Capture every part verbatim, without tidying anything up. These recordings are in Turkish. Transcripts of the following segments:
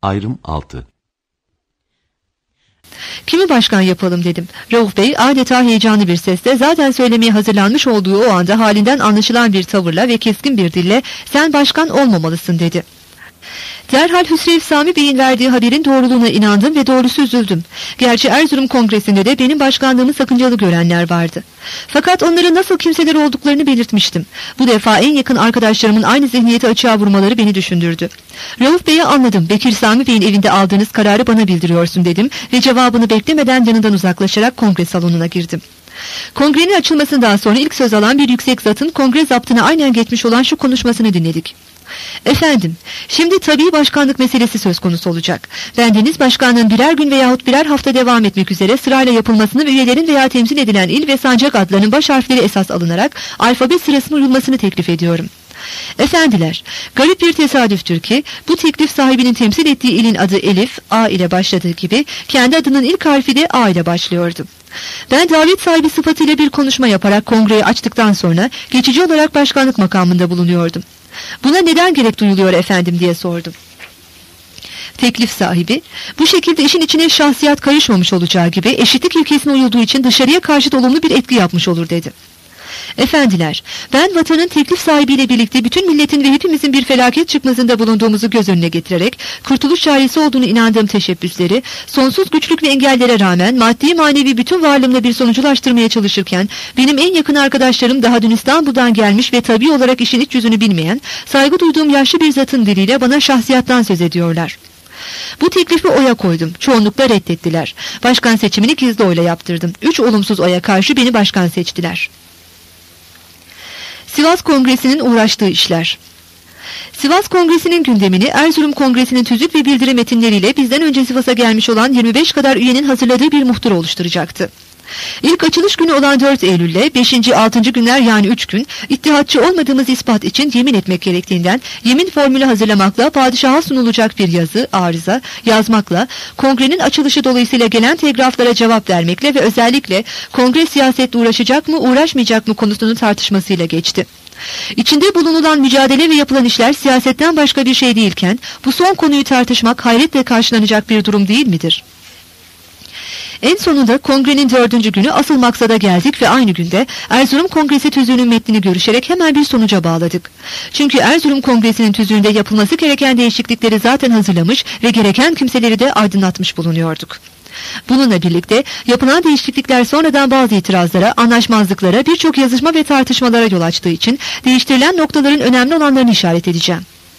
Ayrım altı. Kimi başkan yapalım dedim. Rauf Bey adeta heyecanlı bir sesle, zaten söylemeye hazırlanmış olduğu o anda halinden anlaşılan bir tavırla ve keskin bir dille sen başkan olmamalısın dedi. Derhal Hüsrev Sami Bey'in verdiği haberin doğruluğuna inandım ve doğrusu üzüldüm. Gerçi Erzurum Kongresi'nde de benim başkanlığımı sakıncalı görenler vardı. Fakat onların nasıl kimseler olduklarını belirtmiştim. Bu defa en yakın arkadaşlarımın aynı zihniyeti açığa vurmaları beni düşündürdü. Rauf Bey'i anladım. Bekir Sami Bey'in evinde aldığınız kararı bana bildiriyorsun dedim ve cevabını beklemeden yanından uzaklaşarak kongre salonuna girdim. Kongrenin açılmasından sonra ilk söz alan bir yüksek zatın kongre zaptına aynen geçmiş olan şu konuşmasını dinledik. Efendim, şimdi tabii başkanlık meselesi söz konusu olacak. Bendeniz başkanlığın birer gün veyahut birer hafta devam etmek üzere sırayla yapılmasını ve üyelerin veya temsil edilen il ve sancak adlarının baş harfleri esas alınarak alfabe sırasına uyulmasını teklif ediyorum. Efendiler, garip bir tesadüftür ki bu teklif sahibinin temsil ettiği ilin adı Elif, A ile başladığı gibi kendi adının ilk harfi de A ile başlıyordu. Ben davet sahibi sıfatıyla bir konuşma yaparak kongreyi açtıktan sonra geçici olarak başkanlık makamında bulunuyordum. Buna neden gerek duyuluyor efendim diye sordum. Teklif sahibi, bu şekilde işin içine şahsiyet karışmamış olacağı gibi eşitlik ilkesine uyulduğu için dışarıya karşı olumlu bir etki yapmış olur dedi. Efendiler, ben vatanın teklif sahibiyle birlikte bütün milletin ve hepimizin bir felaket çıkmazında bulunduğumuzu göz önüne getirerek kurtuluş çaresi olduğunu inandığım teşebbüsleri sonsuz güçlük ve engellere rağmen maddi manevi bütün varlığımla bir sonuculaştırmaya çalışırken benim en yakın arkadaşlarım daha dün İstanbul'dan gelmiş ve tabii olarak işin iç yüzünü bilmeyen saygı duyduğum yaşlı bir zatın diliyle bana şahsiyattan söz ediyorlar. Bu teklifi oya koydum. Çoğunlukla reddettiler. Başkan seçimini gizli oyla yaptırdım. Üç olumsuz oya karşı beni başkan seçtiler. Sivas Kongresi'nin uğraştığı işler. Sivas Kongresi'nin gündemini Erzurum Kongresi'nin tüzük ve bildiri metinleriyle bizden önce Sivas'a gelmiş olan yirmi beş kadar üyenin hazırladığı bir muhtıra oluşturacaktı. İlk açılış günü olan dört Eylül'le beşinci altıncı günler yani üç gün ittihatçı olmadığımız ispat için yemin etmek gerektiğinden yemin formülü hazırlamakla padişaha sunulacak bir yazı, arıza, yazmakla, kongrenin açılışı dolayısıyla gelen telgraflara cevap vermekle ve özellikle kongre siyasetle uğraşacak mı uğraşmayacak mı konusunun tartışmasıyla geçti. İçinde bulunulan mücadele ve yapılan işler siyasetten başka bir şey değilken bu son konuyu tartışmak hayretle karşılanacak bir durum değil midir? En sonunda kongrenin dördüncü günü asıl maksada geldik ve aynı günde Erzurum Kongresi tüzüğünün metnini görüşerek hemen bir sonuca bağladık. Çünkü Erzurum Kongresi'nin tüzüğünde yapılması gereken değişiklikleri zaten hazırlamış ve gereken kimseleri de aydınlatmış bulunuyorduk. Bununla birlikte yapılan değişiklikler sonradan bazı itirazlara, anlaşmazlıklara, birçok yazışma ve tartışmalara yol açtığı için değiştirilen noktaların önemli olanlarını işaret edeceğim.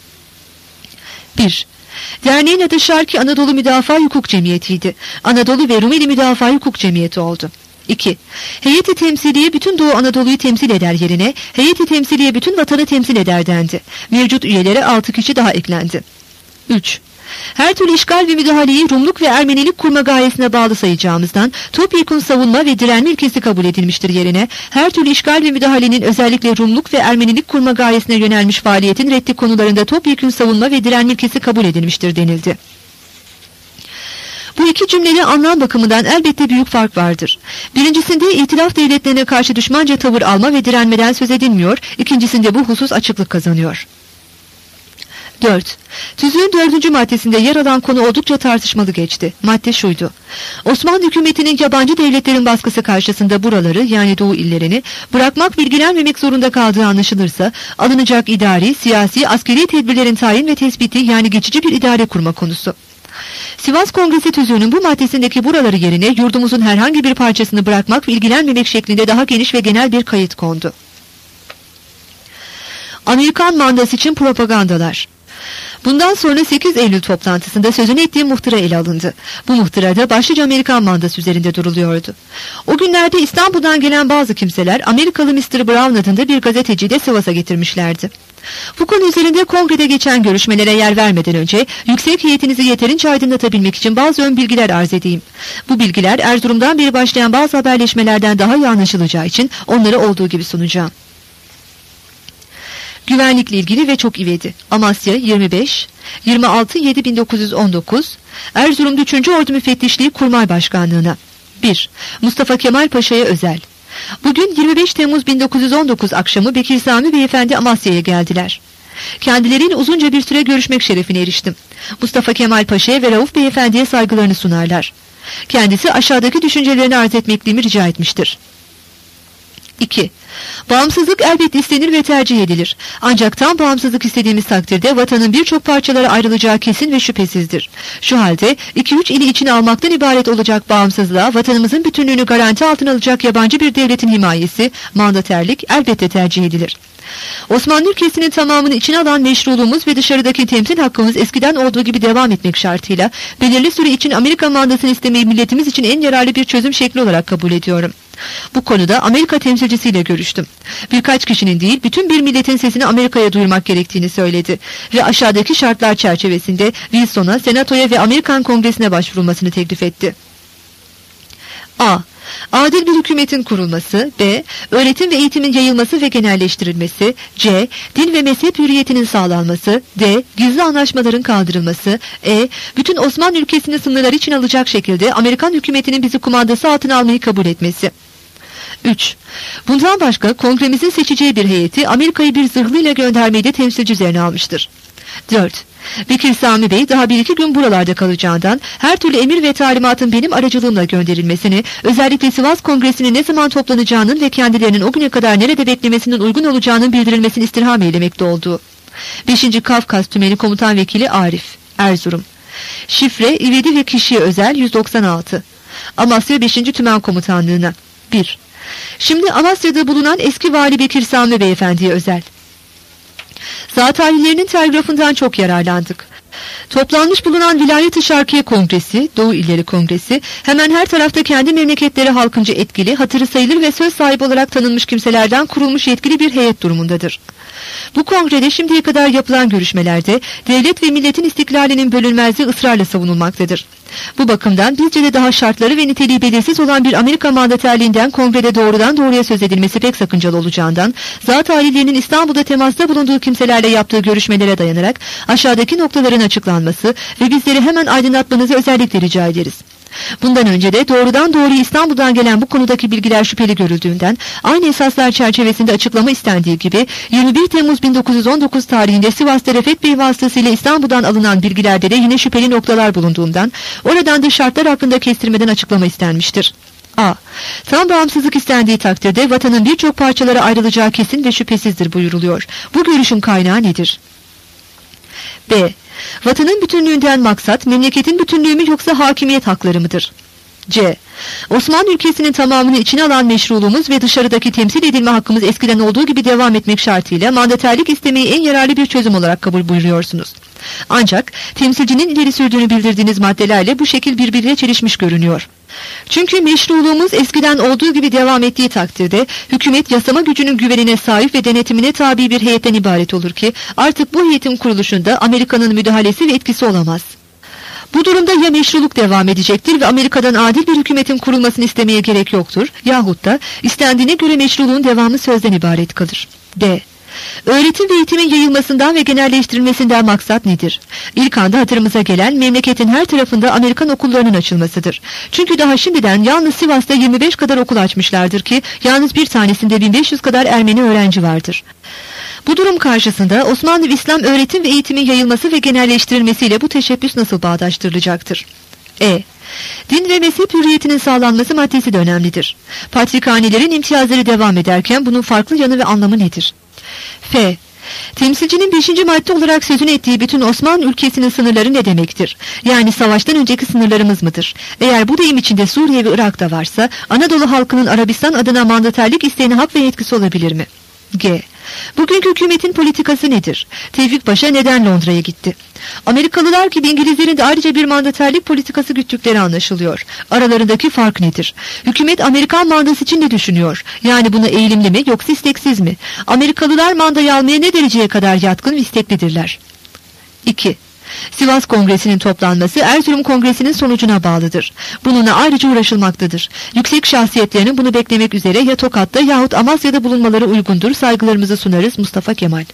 bir. Derneğin adı Şarki Anadolu Müdafaa Hukuk Cemiyeti'ydi. Anadolu ve Rumeli Müdafaa Hukuk Cemiyeti oldu. iki. Heyeti temsiliye bütün Doğu Anadolu'yu temsil eder yerine heyeti temsiliye bütün vatanı temsil eder dendi. Mevcut üyelere altı kişi daha eklendi. üç. Her türlü işgal ve müdahaleyi Rumluk ve Ermenilik kurma gayesine bağlı sayacağımızdan topyekun savunma ve direnme ilkesi kabul edilmiştir yerine her türlü işgal ve müdahalenin özellikle Rumluk ve Ermenilik kurma gayesine yönelmiş faaliyetin reddi konularında topyekun savunma ve direnme ilkesi kabul edilmiştir denildi. Bu iki cümlede anlam bakımından elbette büyük fark vardır. Birincisinde itilaf devletlerine karşı düşmanca tavır alma ve direnmeden söz edilmiyor, ikincisinde bu husus açıklık kazanıyor. dört. Tüzüğün dördüncü maddesinde yer alan konu oldukça tartışmalı geçti. Madde şuydu. Osmanlı hükümetinin yabancı devletlerin baskısı karşısında buraları yani Doğu illerini bırakmak, bilgilenmemek zorunda kaldığı anlaşılırsa alınacak idari, siyasi, askeri tedbirlerin tayin ve tespiti yani geçici bir idare kurma konusu. Sivas Kongresi tüzüğünün bu maddesindeki buraları yerine yurdumuzun herhangi bir parçasını bırakmak ve ilgilenmemek şeklinde daha geniş ve genel bir kayıt kondu. Amerikan mandası için propagandalar. Bundan sonra sekiz Eylül toplantısında sözünü ettiğim muhtıra ele alındı. Bu muhtırada başlıca Amerikan mandası üzerinde duruluyordu. O günlerde İstanbul'dan gelen bazı kimseler Amerikalı mister Brown adında bir gazeteciyi de Sivas'a getirmişlerdi. Bu konu üzerinde kongrede geçen görüşmelere yer vermeden önce yüksek heyetinizi yeterince aydınlatabilmek için bazı ön bilgiler arz edeyim. Bu bilgiler Erzurum'dan beri başlayan bazı haberleşmelerden daha iyi anlaşılacağı için onları olduğu gibi sunacağım. Güvenlikle ilgili ve çok ivedi. Amasya yirmi beş yirmi altı yedi bin dokuz yüz on dokuz Erzurum üçüncü Ordu Müfettişliği Kurmay Başkanlığı'na. bir. Mustafa Kemal Paşa'ya özel. Bugün yirmi beş Temmuz bin dokuz yüz on dokuz akşamı Bekir Sami Beyefendi Amasya'ya geldiler. Kendileriyle uzunca bir süre görüşmek şerefine eriştim. Mustafa Kemal Paşa'ya ve Rauf Beyefendi'ye saygılarını sunarlar. Kendisi aşağıdaki düşüncelerini arz etmekliğimi rica etmiştir. iki. Bağımsızlık elbette istenir ve tercih edilir. Ancak tam bağımsızlık istediğimiz takdirde vatanın birçok parçalara ayrılacağı kesin ve şüphesizdir. Şu halde iki üç ili içine almaktan ibaret olacak bağımsızlığa vatanımızın bütünlüğünü garanti altına alacak yabancı bir devletin himayesi, mandaterlik elbette tercih edilir. Osmanlı ülkesinin tamamını içine alan meşruluğumuz ve dışarıdaki temsil hakkımız eskiden olduğu gibi devam etmek şartıyla belirli süre için Amerika mandasını istemeyi milletimiz için en yararlı bir çözüm şekli olarak kabul ediyorum. Bu konuda Amerika temsilcisiyle görüştüm. Birkaç kişinin değil, bütün bir milletin sesini Amerika'ya duyurmak gerektiğini söyledi ve aşağıdaki şartlar çerçevesinde Wilson'a, Senato'ya ve Amerikan Kongresi'ne başvurulmasını teklif etti. A. Adil bir hükümetin kurulması. B. Öğretim ve eğitimin yayılması ve genelleştirilmesi. C. Din ve mezhep hürriyetinin sağlanması. D. Gizli anlaşmaların kaldırılması. E. Bütün Osmanlı ülkesinin sınırları için alacak şekilde Amerikan hükümetinin bizi kumandası altına almayı kabul etmesi. üç. Bundan başka kongremizin seçeceği bir heyeti Amerika'yı bir zırhlıyla göndermeyi de temsilci üzerine almıştır. dört. Bekir Sami Bey daha bir iki gün buralarda kalacağından her türlü emir ve talimatın benim aracılığımla gönderilmesini, özellikle Sivas Kongresi'nin ne zaman toplanacağının ve kendilerinin o güne kadar nerede beklemesinin uygun olacağının bildirilmesini istirham eylemekte olduğu. beşinci. Kafkas Tümeni Komutan Vekili Arif, Erzurum. Şifre İvedi ve Kişiye Özel yüz doksan altı. Amasya beşinci. Tümen Komutanlığı'na. bir. Şimdi Amasya'da bulunan eski Vali Bekir Sami Beyefendi'ye özel. Zat halilerinin telgrafından çok yararlandık. Toplanmış bulunan Vilayet-i Şarkiye Kongresi, Doğu İlleri Kongresi, hemen her tarafta kendi memleketleri halkınca etkili, hatırı sayılır ve söz sahibi olarak tanınmış kimselerden kurulmuş yetkili bir heyet durumundadır. Bu kongrede şimdiye kadar yapılan görüşmelerde devlet ve milletin istiklalinin bölünmezliği ısrarla savunulmaktadır. Bu bakımdan bizce de daha şartları ve niteliği belirsiz olan bir Amerika mandaterliğinden kongrede doğrudan doğruya söz edilmesi pek sakıncalı olacağından, zat halilerinin İstanbul'da temasta bulunduğu kimselerle yaptığı görüşmelere dayanarak aşağıdaki noktaların açıklanması ve bizleri hemen aydınlatmanızı özellikle rica ederiz. Bundan önce de doğrudan doğruya İstanbul'dan gelen bu konudaki bilgiler şüpheli görüldüğünden aynı esaslar çerçevesinde açıklama istendiği gibi yirmi bir Temmuz bin dokuz yüz on dokuz tarihinde Sivas'ta Refet Bey vasıtasıyla İstanbul'dan alınan bilgilerde de yine şüpheli noktalar bulunduğundan oradan da şartlar hakkında kestirmeden açıklama istenmiştir. A. Tam bağımsızlık istendiği takdirde vatanın birçok parçalara ayrılacağı kesin ve şüphesizdir buyuruluyor. Bu görüşün kaynağı nedir? B. Vatanın bütünlüğünden maksat memleketin bütünlüğü mü yoksa hakimiyet hakları mıdır? C. Osmanlı ülkesinin tamamını içine alan meşruluğumuz ve dışarıdaki temsil edilme hakkımız eskiden olduğu gibi devam etmek şartıyla mandaterlik istemeyi en yararlı bir çözüm olarak kabul buyuruyorsunuz. Ancak temsilcinin ileri sürdüğünü bildirdiğiniz maddelerle bu şekil birbiriyle çelişmiş görünüyor. Çünkü meşruluğumuz eskiden olduğu gibi devam ettiği takdirde hükümet yasama gücünün güvenine sahip ve denetimine tabi bir heyetten ibaret olur ki artık bu heyetin kuruluşunda Amerika'nın müdahalesi ve etkisi olamaz. Bu durumda ya meşruluk devam edecektir ve Amerika'dan adil bir hükümetin kurulmasını istemeye gerek yoktur yahut da istendiğine göre meşruluğun devamı sözden ibaret kalır. D. Öğretim ve eğitimin yayılmasından ve genelleştirilmesinden maksat nedir? İlk anda hatırımıza gelen memleketin her tarafında Amerikan okullarının açılmasıdır. Çünkü daha şimdiden yalnız Sivas'ta yirmi beş kadar okul açmışlardır ki yalnız bir tanesinde bin beş yüz kadar Ermeni öğrenci vardır. Bu durum karşısında Osmanlı İslam öğretim ve eğitimin yayılması ve genelleştirilmesiyle bu teşebbüs nasıl bağdaştırılacaktır? E. Din ve mezhep hürriyetinin sağlanması maddesi de önemlidir. Patrikhanelerin imtiyazları devam ederken bunun farklı yanı ve anlamı nedir? F. Temsilcinin beşinci madde olarak sözünü ettiği bütün Osmanlı ülkesinin sınırları ne demektir? Yani savaştan önceki sınırlarımız mıdır? Eğer bu deyim içinde Suriye ve Irak da varsa Anadolu halkının Arabistan adına mandaterlik isteğine hak ve yetkisi olabilir mi? G. Bugünkü hükümetin politikası nedir? Tevfik Paşa neden Londra'ya gitti? Amerikalılar gibi İngilizlerin de ayrıca bir mandaterlik politikası güttükleri anlaşılıyor. Aralarındaki fark nedir? Hükümet Amerikan mandası için ne düşünüyor? Yani buna eğilimli mi yoksa isteksiz mi? Amerikalılar mandayı almaya ne dereceye kadar yatkın ve isteklidirler? iki. Sivas Kongresi'nin toplanması Erzurum Kongresi'nin sonucuna bağlıdır. Bununla ayrıca uğraşılmaktadır. Yüksek şahsiyetlerinin bunu beklemek üzere ya Tokat'ta yahut Amasya'da bulunmaları uygundur. Saygılarımızı sunarız. Mustafa Kemal.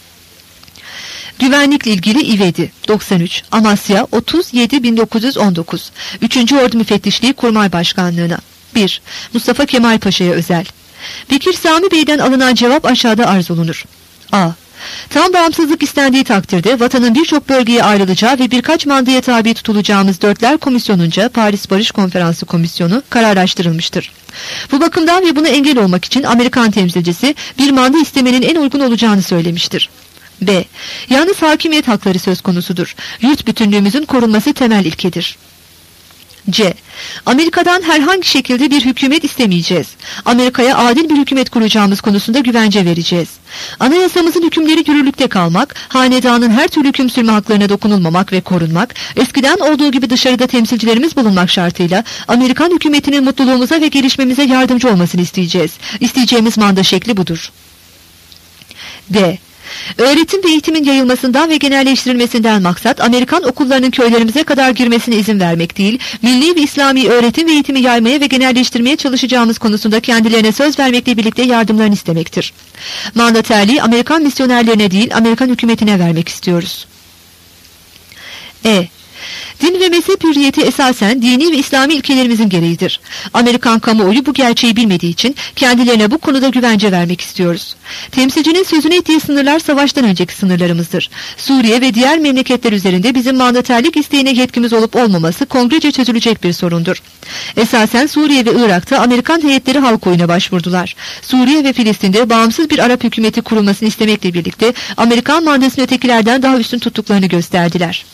Güvenlikle ilgili İvedi doksan üç Amasya otuz yedi bin dokuz yüz on dokuz üçüncü Ordu Müfettişliği Kurmay Başkanlığı'na. bir. Mustafa Kemal Paşa'ya özel. Bekir Sami Bey'den alınan cevap aşağıda arz olunur. A. Tam bağımsızlık istendiği takdirde vatanın birçok bölgeye ayrılacağı ve birkaç mandaya tabi tutulacağımız Dörtler Komisyonunca Paris Barış Konferansı Komisyonu kararlaştırılmıştır. Bu bakımdan ve buna engel olmak için Amerikan temsilcisi bir manda istemenin en uygun olacağını söylemiştir. B. Yalnız hakimiyet hakları söz konusudur. Yurt bütünlüğümüzün korunması temel ilkedir. C. Amerika'dan herhangi şekilde bir hükümet istemeyeceğiz. Amerika'ya adil bir hükümet kuracağımız konusunda güvence vereceğiz. Anayasamızın hükümleri yürürlükte kalmak, hanedanın her türlü hüküm sürme haklarına dokunulmamak ve korunmak, eskiden olduğu gibi dışarıda temsilcilerimiz bulunmak şartıyla Amerikan hükümetinin mutluluğumuza ve gelişmemize yardımcı olmasını isteyeceğiz. İsteyeceğimiz manda şekli budur. D. Öğretim ve eğitimin yayılmasından ve genelleştirilmesinden maksat Amerikan okullarının köylerimize kadar girmesine izin vermek değil, milli ve İslami öğretim ve eğitimi yaymaya ve genelleştirmeye çalışacağımız konusunda kendilerine söz vermekle birlikte yardımlarını istemektir. Mandaterliği Amerikan misyonerlerine değil, Amerikan hükümetine vermek istiyoruz. E. Din ve mezhep hürriyeti esasen dini ve İslami ilkelerimizin gereğidir. Amerikan kamuoyu bu gerçeği bilmediği için kendilerine bu konuda güvence vermek istiyoruz. Temsilcinin sözünü ettiği sınırlar savaştan önceki sınırlarımızdır. Suriye ve diğer memleketler üzerinde bizim mandaterlik isteğine yetkimiz olup olmaması kongrece çözülecek bir sorundur. Esasen Suriye ve Irak'ta Amerikan heyetleri halk oyuna başvurdular. Suriye ve Filistin'de bağımsız bir Arap hükümeti kurulmasını istemekle birlikte Amerikan mandasını ötekilerden daha üstün tuttuklarını gösterdiler.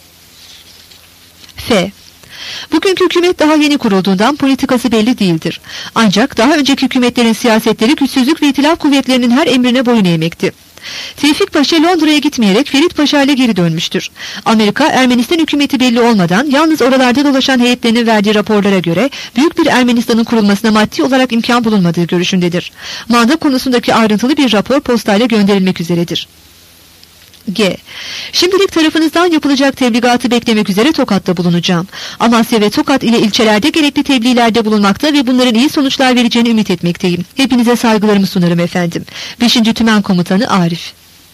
F. Bugünkü hükümet daha yeni kurulduğundan politikası belli değildir. Ancak daha önceki hükümetlerin siyasetleri güçsüzlük ve itilaf kuvvetlerinin her emrine boyun eğmekti. Tevfik Paşa Londra'ya gitmeyerek Ferit Paşa ile geri dönmüştür. Amerika, Ermenistan hükümeti belli olmadan yalnız oralarda dolaşan heyetlerinin verdiği raporlara göre büyük bir Ermenistan'ın kurulmasına maddi olarak imkan bulunmadığı görüşündedir. Manda konusundaki ayrıntılı bir rapor postayla gönderilmek üzeredir. G. Şimdilik tarafınızdan yapılacak tebligatı beklemek üzere Tokat'ta bulunacağım. Amasya ve Tokat ile ilçelerde gerekli tebliğlerde bulunmakta ve bunların iyi sonuçlar vereceğini ümit etmekteyim. Hepinize saygılarımı sunarım efendim. beşinci Tümen Komutanı Arif.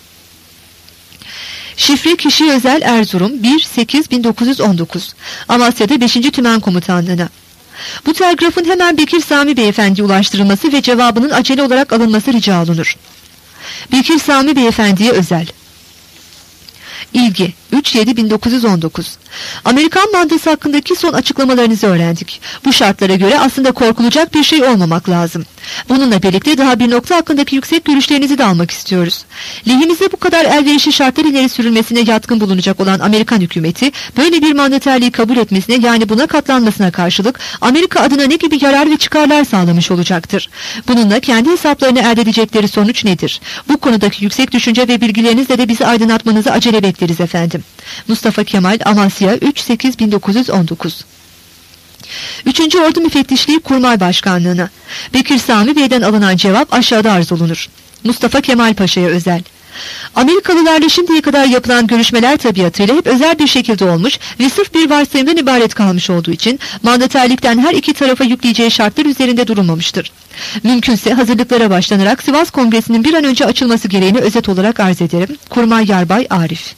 Şifre kişi özel Erzurum bir sekiz bin dokuz yüz on dokuz. Amasya'da beşinci Tümen Komutanlığı'na. Bu telgrafın hemen Bekir Sami Beyefendi'ye ulaştırılması ve cevabının acele olarak alınması rica olunur. Bekir Sami Beyefendi'ye özel. İlgi üç yedi bin dokuz yüz on dokuz. Amerikan mandası hakkındaki son açıklamalarınızı öğrendik. Bu şartlara göre aslında korkulacak bir şey olmamak lazım. Bununla birlikte daha bir nokta hakkındaki yüksek görüşlerinizi de almak istiyoruz. Lehimize bu kadar elverişli şartlar ileri sürülmesine yatkın bulunacak olan Amerikan hükümeti böyle bir mandaterliği kabul etmesine, yani buna katlanmasına karşılık Amerika adına ne gibi yarar ve çıkarlar sağlamış olacaktır? Bununla kendi hesaplarını elde edecekleri sonuç nedir? Bu konudaki yüksek düşünce ve bilgilerinizle de bizi aydınlatmanızı acele bekleriz efendim. Mustafa Kemal, Amasya üç sekiz bin dokuz yüz on dokuz. üçüncü Ordu Müfettişliği Kurmay Başkanlığı'na. Bekir Sami Bey'den alınan cevap aşağıda arz olunur. Mustafa Kemal Paşa'ya özel. Amerikalılarla şimdiye kadar yapılan görüşmeler tabiatıyla hep özel bir şekilde olmuş ve sırf bir varsayımdan ibaret kalmış olduğu için mandaterlikten her iki tarafa yükleyeceği şartlar üzerinde durulmamıştır. Mümkünse hazırlıklara başlanarak Sivas Kongresi'nin bir an önce açılması gereğini özet olarak arz ederim. Kurmay Yarbay Arif.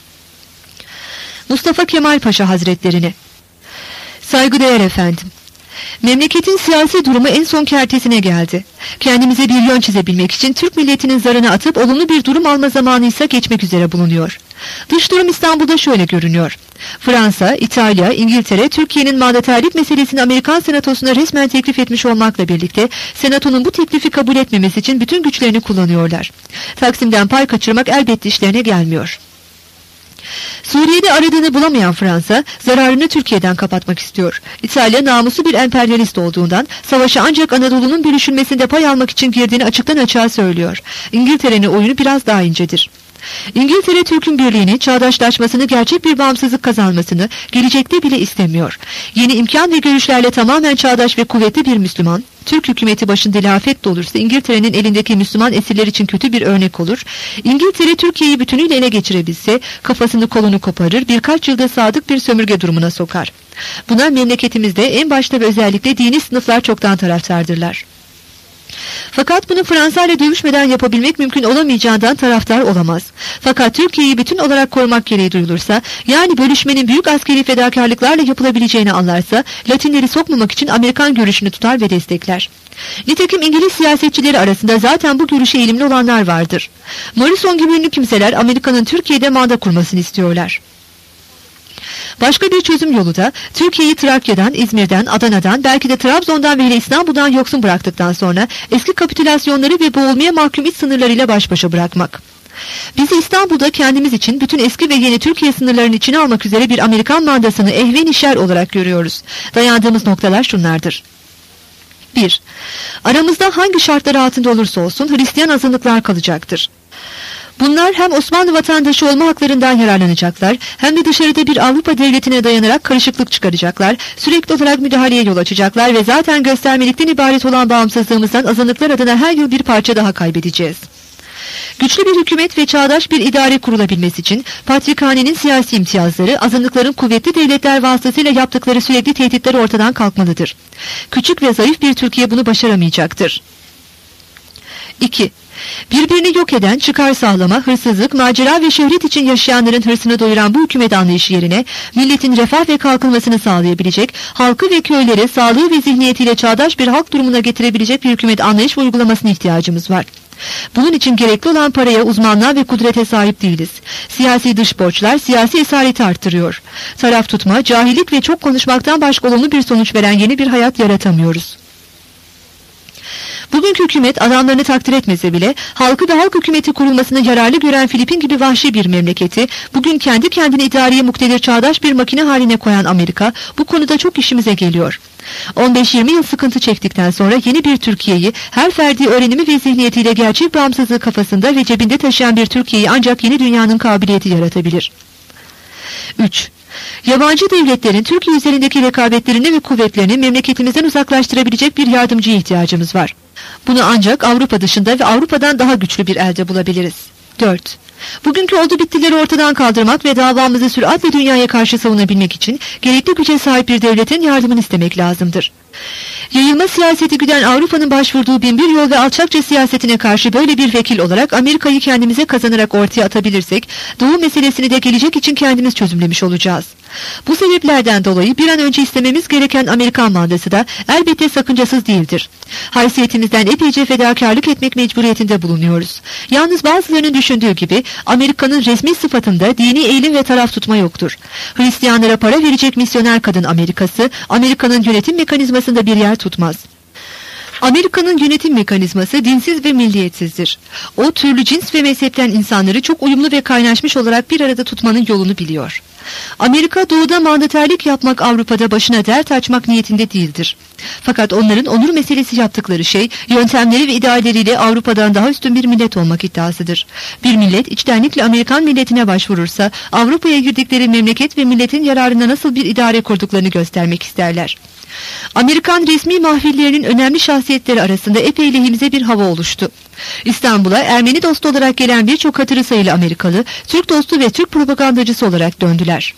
Mustafa Kemal Paşa Hazretlerine. Saygıdeğer efendim. Memleketin siyasi durumu en son kertesine geldi. Kendimize bir yön çizebilmek için Türk milletinin zarını atıp olumlu bir durum alma zamanı ise geçmek üzere bulunuyor. Dış durum İstanbul'da şöyle görünüyor. Fransa, İtalya, İngiltere, Türkiye'nin mandaterlik meselesini Amerikan Senatosu'na resmen teklif etmiş olmakla birlikte Senato'nun bu teklifi kabul etmemesi için bütün güçlerini kullanıyorlar. Taksim'den pay kaçırmak elbette işlerine gelmiyor. Suriye'de aradığını bulamayan Fransa, zararını Türkiye'den kapatmak istiyor. İtalya namuslu bir emperyalist olduğundan savaşa ancak Anadolu'nun bölüşülmesinde pay almak için girdiğini açıktan açığa söylüyor. İngiltere'nin oyunu biraz daha incedir. İngiltere Türk'ün birliğini, çağdaşlaşmasını, gerçek bir bağımsızlık kazanmasını gelecekte bile istemiyor. Yeni imkan ve görüşlerle tamamen çağdaş ve kuvvetli bir Müslüman, Türk hükümeti başında hilafet de olursa İngiltere'nin elindeki Müslüman esirler için kötü bir örnek olur. İngiltere Türkiye'yi bütünüyle ele geçirebilse kafasını kolunu koparır, birkaç yılda sadık bir sömürge durumuna sokar. Buna memleketimizde en başta ve özellikle dini sınıflar çoktan taraftardırlar. Fakat bunu Fransa ile dövüşmeden yapabilmek mümkün olamayacağından taraftar olamaz. Fakat Türkiye'yi bütün olarak korumak gereği duyulursa, yani bölüşmenin büyük askeri fedakarlıklarla yapılabileceğini anlarsa, Latinleri sokmamak için Amerikan görüşünü tutar ve destekler. Nitekim İngiliz siyasetçileri arasında zaten bu görüşe eğilimli olanlar vardır. Morrison gibi ünlü kimseler Amerika'nın Türkiye'de manda kurmasını istiyorlar. Başka bir çözüm yolu da Türkiye'yi Trakya'dan, İzmir'den, Adana'dan, belki de Trabzon'dan ve hele İstanbul'dan yoksun bıraktıktan sonra eski kapitülasyonları ve boğulmaya mahkum iç sınırlarıyla baş başa bırakmak. Bizi İstanbul'da kendimiz için bütün eski ve yeni Türkiye sınırlarının içine almak üzere bir Amerikan mandasını ehven-i şer olarak görüyoruz. Dayandığımız noktalar şunlardır. bir. Aramızda hangi şartlar altında olursa olsun Hristiyan azınlıklar kalacaktır. Bunlar hem Osmanlı vatandaşı olma haklarından yararlanacaklar, hem de dışarıda bir Avrupa devletine dayanarak karışıklık çıkaracaklar, sürekli olarak müdahaleye yol açacaklar ve zaten göstermelikten ibaret olan bağımsızlığımızdan azınlıklar adına her yıl bir parça daha kaybedeceğiz. Güçlü bir hükümet ve çağdaş bir idare kurulabilmesi için Patrikhane'nin siyasi imtiyazları, azınlıkların kuvvetli devletler vasıtasıyla yaptıkları sürekli tehditler ortadan kalkmalıdır. Küçük ve zayıf bir Türkiye bunu başaramayacaktır. iki. Birbirini yok eden, çıkar sağlama, hırsızlık, macera ve şöhret için yaşayanların hırsını doyuran bu hükümet anlayışı yerine milletin refah ve kalkınmasını sağlayabilecek, halkı ve köyleri sağlığı ve zihniyetiyle çağdaş bir halk durumuna getirebilecek bir hükümet anlayış ve uygulamasına ihtiyacımız var. Bunun için gerekli olan paraya, uzmanlığa ve kudrete sahip değiliz. Siyasi dış borçlar siyasi esareti arttırıyor. Taraf tutma, cahillik ve çok konuşmaktan başka olumlu bir sonuç veren yeni bir hayat yaratamıyoruz. Bugünkü hükümet adamlarını takdir etmese bile halkı ve halk hükümeti kurulmasını yararlı gören Filipin gibi vahşi bir memleketi bugün kendi kendine idareye muktedir çağdaş bir makine haline koyan Amerika bu konuda çok işimize geliyor. on beş yirmi yıl sıkıntı çektikten sonra yeni bir Türkiye'yi her ferdi öğrenimi ve zihniyetiyle gerçek bağımsızlığı kafasında ve cebinde taşıyan bir Türkiye'yi ancak yeni dünyanın kabiliyeti yaratabilir. üç. Yabancı devletlerin Türkiye üzerindeki rekabetlerini ve kuvvetlerini memleketimizden uzaklaştırabilecek bir yardımcıya ihtiyacımız var. Bunu ancak Avrupa dışında ve Avrupa'dan daha güçlü bir elde bulabiliriz. dört. Bugünkü oldu bittileri ortadan kaldırmak ve davamızı süratle dünyaya karşı savunabilmek için gerekli güce sahip bir devletin yardımını istemek lazımdır. Yayılma siyaseti güden Avrupa'nın başvurduğu binbir yol ve alçakça siyasetine karşı böyle bir vekil olarak Amerika'yı kendimize kazanarak ortaya atabilirsek, Doğu meselesini de gelecek için kendimiz çözümlemiş olacağız. Bu sebeplerden dolayı bir an önce istememiz gereken Amerikan mandası da elbette sakıncasız değildir. Haysiyetimizden epeyce fedakarlık etmek mecburiyetinde bulunuyoruz. Yalnız bazılarının düşündüğü gibi Amerika'nın resmi sıfatında dini eğilim ve taraf tutma yoktur. Hristiyanlara para verecek misyoner kadın Amerikası, Amerika'nın yönetim mekanizmasında bir yer tutmaz. Amerika'nın yönetim mekanizması dinsiz ve milliyetsizdir. O türlü cins ve mezhepten insanları çok uyumlu ve kaynaşmış olarak bir arada tutmanın yolunu biliyor. Amerika doğuda mandaterlik yapmak, Avrupa'da başına dert açmak niyetinde değildir. Fakat onların onur meselesi yaptıkları şey, yöntemleri ve idealleriyle Avrupa'dan daha üstün bir millet olmak iddiasıdır. Bir millet içtenlikle Amerikan milletine başvurursa, Avrupa'ya girdikleri memleket ve milletin yararına nasıl bir idare kurduklarını göstermek isterler. Amerikan resmi mahfillerinin önemli şahsiyetleri arasında epey lehimize bir hava oluştu. İstanbul'a Ermeni dostu olarak gelen birçok hatırı sayılı Amerikalı, Türk dostu ve Türk propagandacısı olarak döndüler.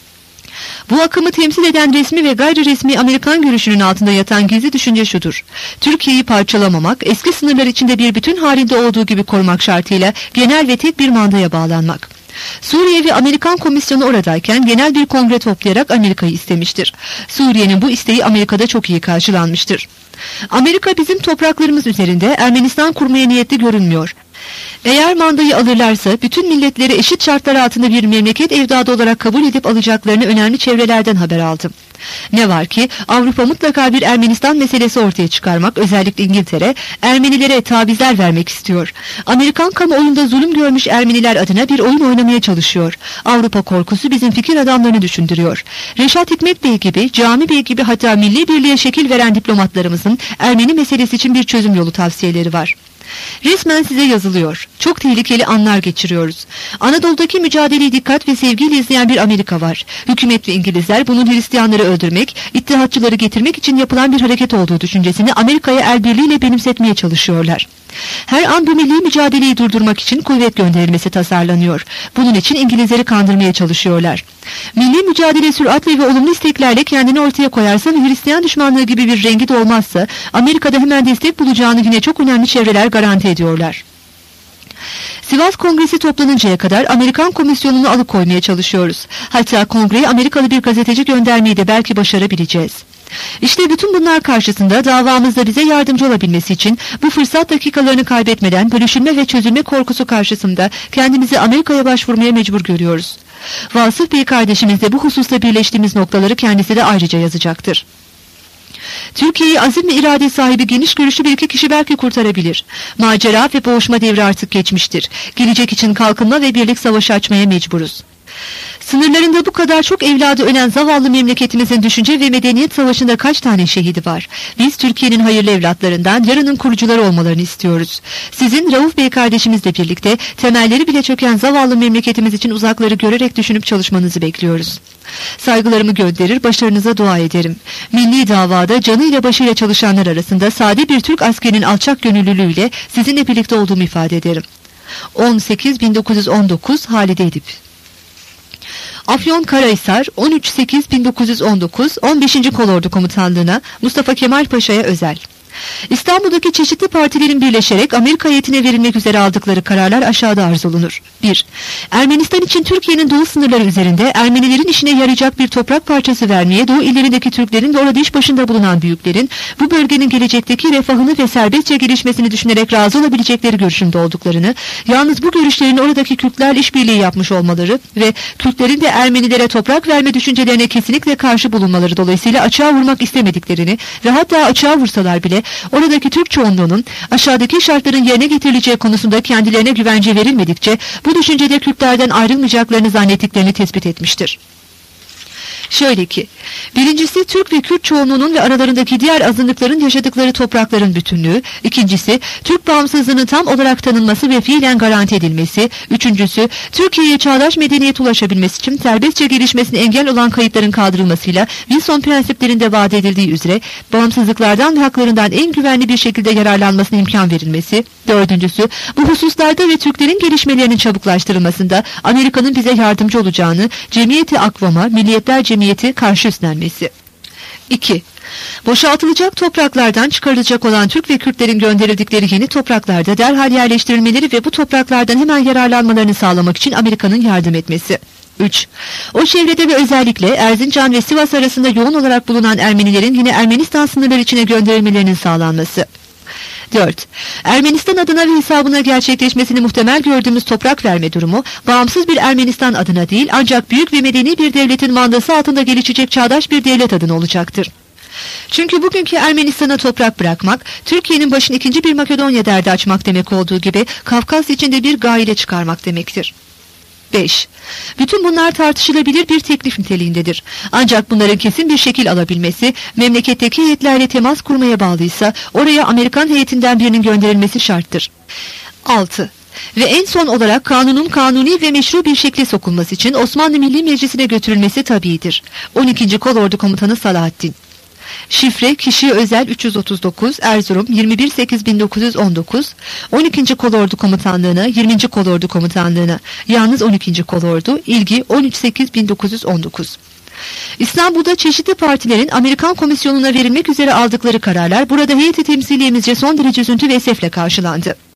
Bu akımı temsil eden resmi ve gayri resmi Amerikan görüşünün altında yatan gizli düşünce şudur: Türkiye'yi parçalamamak, eski sınırlar içinde bir bütün halinde olduğu gibi korumak şartıyla genel ve tek bir mandaya bağlanmak. Suriye ve Amerikan Komisyonu oradayken genel bir kongre toplayarak Amerika'yı istemiştir. Suriye'nin bu isteği Amerika'da çok iyi karşılanmıştır. Amerika bizim topraklarımız üzerinde Ermenistan kurmaya niyetli görünmüyor. Eğer mandayı alırlarsa bütün milletleri eşit şartlar altında bir memleket evladı olarak kabul edip alacaklarını önemli çevrelerden haber aldım. Ne var ki Avrupa mutlaka bir Ermenistan meselesi ortaya çıkarmak, özellikle İngiltere, Ermenilere tavizler vermek istiyor. Amerikan kamuoyunda zulüm görmüş Ermeniler adına bir oyun oynamaya çalışıyor. Avrupa korkusu bizim fikir adamlarını düşündürüyor. Reşat Hikmet Bey gibi, Cami Bey gibi, hatta milli birliğe şekil veren diplomatlarımızın Ermeni meselesi için bir çözüm yolu tavsiyeleri var. Resmen size yazılıyor. Çok tehlikeli anlar geçiriyoruz. Anadolu'daki mücadeleyi dikkat ve sevgiyle izleyen bir Amerika var. Hükümet ve İngilizler bunun Hristiyanları öldürmek, ittihatçıları getirmek için yapılan bir hareket olduğu düşüncesini Amerika'ya el birliğiyle benimsetmeye çalışıyorlar. Her an bu milli mücadeleyi durdurmak için kuvvet gönderilmesi tasarlanıyor. Bunun için İngilizleri kandırmaya çalışıyorlar. Milli mücadele süratle ve olumlu isteklerle kendini ortaya koyarsa ve Hristiyan düşmanlığı gibi bir rengi de olmazsa Amerika'da hemen destek bulacağını yine çok önemli çevreler garanti ediyorlar. Sivas Kongresi toplanıncaya kadar Amerikan komisyonunu alıkoymaya çalışıyoruz. Hatta kongreye Amerikalı bir gazeteci göndermeyi de belki başarabileceğiz. İşte bütün bunlar karşısında davamızda bize yardımcı olabilmesi için bu fırsat dakikalarını kaybetmeden bölüşülme ve çözülme korkusu karşısında kendimizi Amerika'ya başvurmaya mecbur görüyoruz. Vasıf Bey kardeşimiz de bu hususta birleştiğimiz noktaları kendisi de ayrıca yazacaktır. Türkiye'yi azim ve irade sahibi geniş görüşlü bir iki kişi belki kurtarabilir. Macera ve boğuşma devri artık geçmiştir. Gelecek için kalkınma ve birlik savaşı açmaya mecburuz. Sınırlarında bu kadar çok evladı ölen zavallı memleketimizin düşünce ve medeniyet savaşında kaç tane şehidi var? Biz Türkiye'nin hayırlı evlatlarından yarının kurucuları olmalarını istiyoruz. Sizin Rauf Bey kardeşimizle birlikte temelleri bile çöken zavallı memleketimiz için uzakları görerek düşünüp çalışmanızı bekliyoruz. Saygılarımı gönderir, başarınıza dua ederim. Milli davada canıyla başıyla çalışanlar arasında sade bir Türk askerinin alçak gönüllülüğüyle sizinle birlikte olduğumu ifade ederim. on sekiz bin dokuz yüz on dokuz Halide Edip. Afyonkarahisar on üç sekiz bin dokuz yüz on dokuz on beşinci Kolordu Komutanlığı'na Mustafa Kemal Paşa'ya özel. İstanbul'daki çeşitli partilerin birleşerek Amerika heyetine verilmek üzere aldıkları kararlar aşağıda arz olunur. bir Ermenistan için Türkiye'nin doğu sınırları üzerinde Ermenilerin işine yarayacak bir toprak parçası vermeye Doğu illerindeki Türklerin ve orada iş başında bulunan büyüklerin bu bölgenin gelecekteki refahını ve serbestçe gelişmesini düşünerek razı olabilecekleri görüşünde olduklarını, yalnız bu görüşlerin oradaki Kürtlerle işbirliği yapmış olmaları ve Kürtlerin de Ermenilere toprak verme düşüncelerine kesinlikle karşı bulunmaları dolayısıyla açığa vurmak istemediklerini ve hatta açığa vursalar bile oradaki Türk çoğunluğunun aşağıdaki şartların yerine getirileceği konusunda kendilerine güvence verilmedikçe bu düşüncede Kürtlerden ayrılmayacaklarını zannettiklerini tespit etmiştir. Şöyle ki, birincisi Türk ve Kürt çoğunluğunun ve aralarındaki diğer azınlıkların yaşadıkları toprakların bütünlüğü, ikincisi Türk bağımsızlığının tam olarak tanınması ve fiilen garanti edilmesi, üçüncüsü Türkiye'ye çağdaş medeniyet ulaşabilmesi için serbestçe gelişmesine engel olan kayıtların kaldırılmasıyla Wilson prensiplerinde vaat edildiği üzere bağımsızlıklardan ve haklarından en güvenli bir şekilde yararlanmasına imkan verilmesi, dördüncüsü bu hususlarda ve Türklerin gelişmelerinin çabuklaştırılmasında Amerika'nın bize yardımcı olacağını Cemiyeti Akvam'a, Milliyetler Cemiyeti karşı üstlenmesi. iki Boşaltılacak topraklardan çıkarılacak olan Türk ve Kürtlerin gönderildikleri yeni topraklarda derhal yerleştirilmeleri ve bu topraklardan hemen yararlanmalarını sağlamak için Amerika'nın yardım etmesi. üç O çevrede ve özellikle Erzincan ve Sivas arasında yoğun olarak bulunan Ermenilerin yine Ermenistan sınırları içine gönderilmelerinin sağlanması. dört Ermenistan adına ve hesabına gerçekleşmesini muhtemel gördüğümüz toprak verme durumu, bağımsız bir Ermenistan adına değil ancak büyük ve medeni bir devletin mandası altında gelişecek çağdaş bir devlet adına olacaktır. Çünkü bugünkü Ermenistan'a toprak bırakmak, Türkiye'nin başını ikinci bir Makedonya derdi açmak demek olduğu gibi Kafkas içinde bir gaile çıkarmak demektir. beş Bütün bunlar tartışılabilir bir teklif niteliğindedir. Ancak bunların kesin bir şekil alabilmesi, memleketteki heyetlerle temas kurmaya bağlıysa, oraya Amerikan heyetinden birinin gönderilmesi şarttır. altı Ve en son olarak kanunun kanuni ve meşru bir şekilde sokulması için Osmanlı Milli Meclisi'ne götürülmesi tabiidir. on ikinci Kolordu Komutanı Salahattin. Şifre kişiye özel üç yüz otuz dokuz Erzurum yirmi bir sekiz bin dokuz yüz on dokuz on ikinci Kolordu Komutanlığı'na yirminci Kolordu Komutanlığı'na yalnız on ikinci Kolordu ilgi on üç sekiz bin dokuz yüz on dokuz. İstanbul'da çeşitli partilerin Amerikan Komisyonu'na verilmek üzere aldıkları kararlar burada heyeti temsiliyemizce son derece üzüntü ve esefle karşılandı.